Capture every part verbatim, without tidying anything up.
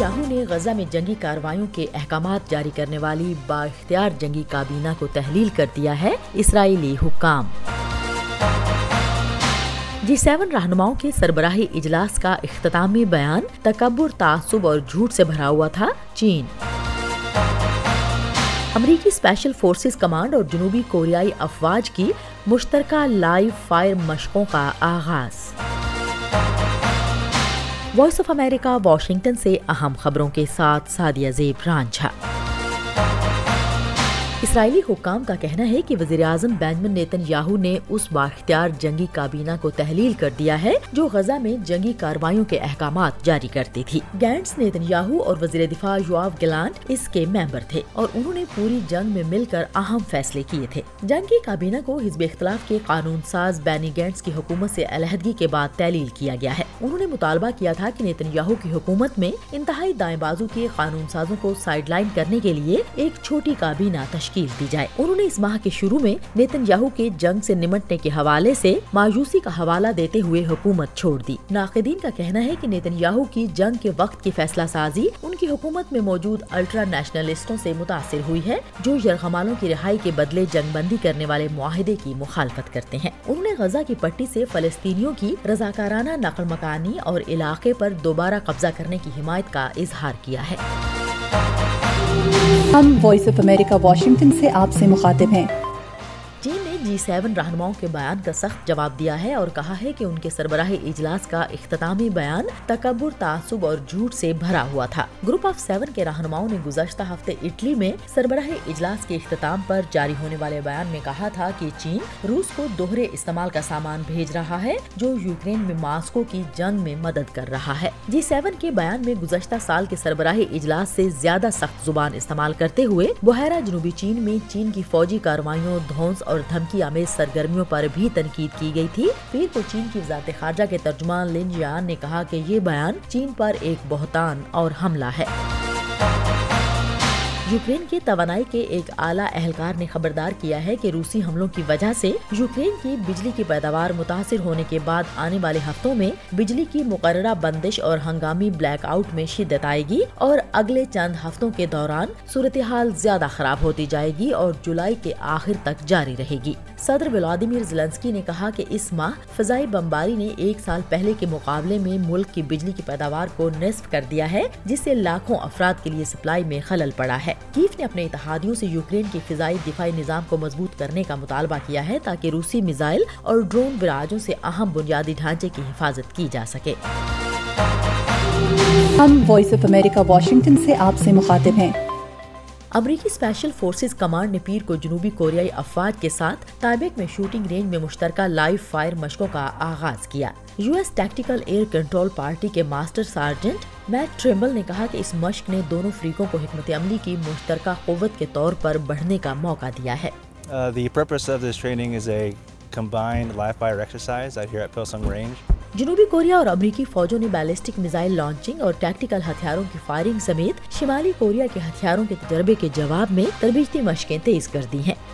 Yahoo نے غزہ میں جنگی کارروائیوں کے احکامات جاری کرنے والی بااختیار جنگی کابینہ کو تحلیل کر دیا ہے اسرائیلی حکام۔ جی سیون رہنماؤں کے سربراہی اجلاس کا اختتامی بیان تکبر، تعصب اور جھوٹ سے بھرا ہوا تھا۔ چین۔ امریکی اسپیشل فورسز کمانڈ اور جنوبی کوریائی افواج کی مشترکہ لائیو فائر مشقوں کا آغاز۔ وائس آف امریکہ واشنگٹن سے اہم خبروں کے ساتھ سعدیہ زیب رانجھا۔ اسرائیلی حکام کا کہنا ہے کہ وزیر اعظم بنیامن نیتن یاہو نے اس بااختیار جنگی کابینہ کو تحلیل کر دیا ہے جو غزہ میں جنگی کارروائیوں کے احکامات جاری کرتی تھی۔ گینٹس، نیتن یاہو اور وزیر دفاع یوآف گلانٹ اس کے ممبر تھے اور انہوں نے پوری جنگ میں مل کر اہم فیصلے کیے تھے۔ جنگی کابینہ کو حزب اختلاف کے قانون ساز بینی گینٹس کی حکومت سے علیحدگی کے بعد تحلیل کیا گیا ہے۔ انہوں نے مطالبہ کیا تھا کہ نیتن یاہو کی حکومت میں انتہائی دائیں بازو کے قانون سازوں کو سائیڈ لائن کرنے کے لیے ایک چھوٹی کابینہ تشکیل دی جائے۔ انہوں نے اس ماہ کے شروع میں نیتن یاہو کے جنگ سے نمٹنے کے حوالے سے مایوسی کا حوالہ دیتے ہوئے حکومت چھوڑ دی۔ ناقدین کا کہنا ہے کہ نیتن یاہو کی جنگ کے وقت کی فیصلہ سازی ان کی حکومت میں موجود الٹرا نیشنلسٹوں سے متاثر ہوئی ہے جو یرغمالوں کی رہائی کے بدلے جنگ بندی کرنے والے معاہدے کی مخالفت کرتے ہیں۔ انہوں نے غزہ کی پٹی سے فلسطینیوں کی رضاکارانہ نقل مکانی اور علاقے پر دوبارہ قبضہ کرنے کی حمایت کا اظہار کیا ہے۔ ہم وائس آف امریکہ واشنگٹن سے آپ سے مخاطب ہیں۔ چین نے جی سیون رہنماؤں کے بیان کا سخت جواب دیا ہے اور کہا ہے کہ ان کے سربراہی اجلاس کا اختتامی بیان تکبر، تعصب اور جھوٹ سے بھرا ہوا تھا۔ گروپ آف سیون کے رہنماؤں نے گزشتہ ہفتے اٹلی میں سربراہی اجلاس کے اختتام پر جاری ہونے والے بیان میں کہا تھا کہ چین روس کو دوہرے استعمال کا سامان بھیج رہا ہے جو یوکرین میں ماسکو کی جنگ میں مدد کر رہا ہے۔ جی سیون کے بیان میں گزشتہ سال کے سربراہی اجلاس سے زیادہ سخت زبان استعمال کرتے ہوئے بحیرہ جنوبی چین میں چین کی فوجی کارروائیوں، دھونس اور دھمکی آمیز سرگرمیوں پر بھی تنقید کی گئی تھی۔ پیر کو چین کی وزارت خارجہ کے ترجمان لن جیان نے کہا کہ یہ بیان چین پر ایک بہتان اور حملہ ہے۔ یوکرین کے توانائی کے ایک اعلیٰ اہلکار نے خبردار کیا ہے کہ روسی حملوں کی وجہ سے یوکرین کی بجلی کی پیداوار متاثر ہونے کے بعد آنے والے ہفتوں میں بجلی کی مقررہ بندش اور ہنگامی بلیک آؤٹ میں شدت آئے گی اور اگلے چند ہفتوں کے دوران صورتحال زیادہ خراب ہوتی جائے گی اور جولائی کے آخر تک جاری رہے گی۔ صدر ولادیمیر زیلنسکی نے کہا کہ اس ماہ فضائی بمباری نے ایک سال پہلے کے مقابلے میں ملک کی بجلی کی پیداوار کو نصف کر دیا ہے جس سے لاکھوں افراد کے لیے سپلائی میں خلل پڑا ہے۔ کیف نے اپنے اتحادیوں سے یوکرین کے فضائی دفاعی نظام کو مضبوط کرنے کا مطالبہ کیا ہے تاکہ روسی میزائل اور ڈرون براجوں سے اہم بنیادی ڈھانچے کی حفاظت کی جا سکے۔ ہم وائس آف امریکہ واشنگٹن سے آپ سے مخاطب ہیں۔ امریکی اسپیشل فورسز کمانڈ نے پیر کو جنوبی کوریائی افواج کے ساتھ تائبیک میں شوٹنگ رینج میں مشترکہ لائیو فائر مشقوں کا آغاز کیا۔ U S tactical air control party کے ماسٹر سارجنٹ میٹ ٹریمبل نے کہا کہ اس مشق نے دونوں فریقوں کو حکمت عملی کی مشترکہ قوت کے طور پر بڑھنے کا موقع دیا ہے۔ Uh, the purpose of this training is a combined live fire exercise out here at Pilsung Range. جنوبی کوریا اور امریکی فوجوں نے بیلسٹک میزائل لانچنگ اور ٹیکٹیکل ہتھیاروں کی فائرنگ سمیت شمالی کوریا کے ہتھیاروں کے تجربے کے جواب میں تربیتی مشقیں تیز کر دی ہیں۔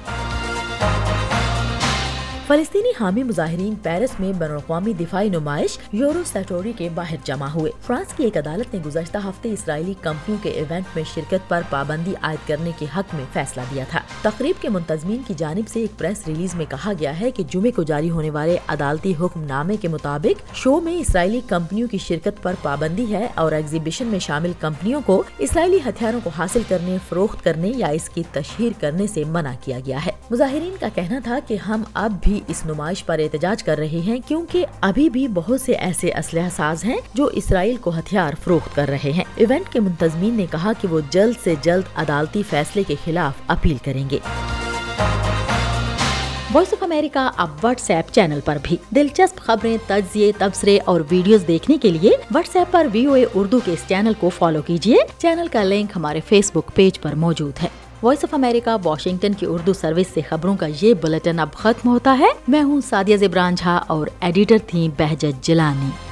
فلسطینی حامی مظاہرین پیرس میں بین الاقوامی دفاعی نمائش یورو سیٹوری کے باہر جمع ہوئے۔ فرانس کی ایک عدالت نے گزشتہ ہفتے اسرائیلی کمپنیوں کے ایونٹ میں شرکت پر پابندی عائد کرنے کے حق میں فیصلہ دیا تھا۔ تقریب کے منتظمین کی جانب سے ایک پریس ریلیز میں کہا گیا ہے کہ جمعے کو جاری ہونے والے عدالتی حکم نامے کے مطابق شو میں اسرائیلی کمپنیوں کی شرکت پر پابندی ہے اور ایگزیبیشن میں شامل کمپنیوں کو اسرائیلی ہتھیاروں کو حاصل کرنے، فروخت کرنے یا اس کی تشہیر کرنے سے منع کیا گیا ہے۔ مظاہرین کا کہنا تھا کہ ہم اب بھی اس نمائش پر احتجاج کر رہے ہیں کیونکہ ابھی بھی بہت سے ایسے اسلحہ ساز ہیں جو اسرائیل کو ہتھیار فروخت کر رہے ہیں۔ ایونٹ کے منتظمین نے کہا کہ وہ جلد سے جلد عدالتی فیصلے کے خلاف اپیل کریں گے۔ وائس آف امریکہ اب واٹس ایپ چینل پر بھی دلچسپ خبریں، تجزیے، تبصرے اور ویڈیوز دیکھنے کے لیے واٹس ایپ پر وی او اے اردو کے اس چینل کو فالو کیجیے۔ چینل کا لنک ہمارے فیس بک پیج پر موجود ہے۔ وائس آف امریکہ واشنگٹن کی اردو سروس سے خبروں کا یہ بلیٹن اب ختم ہوتا ہے۔ میں ہوں سعدیہ زیب رانجھا اور ایڈیٹر تھیں بہجت جیلانی۔